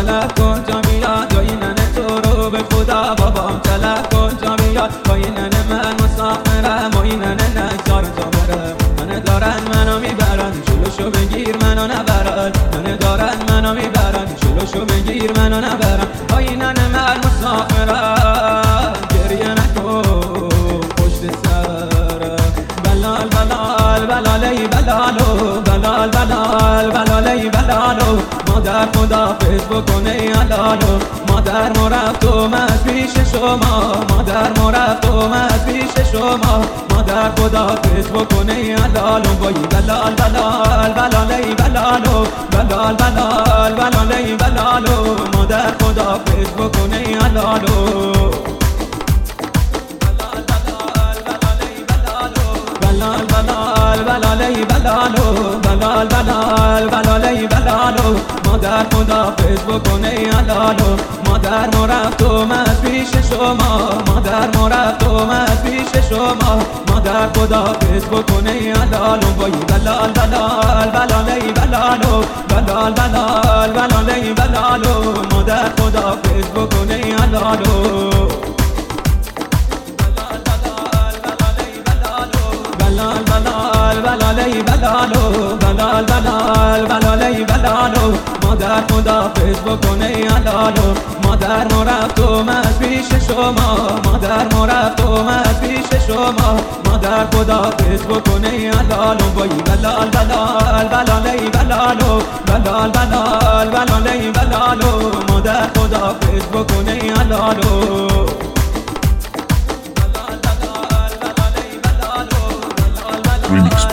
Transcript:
طلب کن تا بیاد جای ننه تو رو به خدا بابام طلب کن تا بیاد جای ننه من مسافرم و این ننه نگذار تا برم ننه دارن منو میبرن جلوشو بگیر منو نبرن ننه دارن منو میبرن جلوشو بگیر منو نبرن آی ننه من مسافرم گریه نکن پشت سرم بلال بلال بلال ای بلالو بلال بلال بلال ای بلالو مادر خداحافظ بکنه علالو مادر ما رفت اومد پیش شما مادر ما رفت اومد پیش شما مادر خداحافظ بکنه علالو وای بلال بلال بلال ای بلالو بلال بلال بلال ای بلالو مادر خداحافظ بکنه علالو بلال بلال ای بلالو بلال بلال بلال ای بلالو مادر خداحافظ بکنه علالو مادر ما رفت اومد پیش شما مادر ما رفت اومد پیش شما مادر خداحافظ بکنه علالو وای بلال بلال بلال ای بلالو بلال بلال بلال ای بلالو مادر خداحافظ بکنه علالو بلال بلال ای بلالو بلال بلال بلال ای بلالو مادر خداحافظ بکنه علالو مادر ما رفت اومد پیش شما مادر ما رفت اومد پیش شما مادر خداحافظ بکنه علالو وای بلال بلال بلال ای بلالو بلال بلال بلال ای بلالو مادر خداحافظ بکنه علالو Remix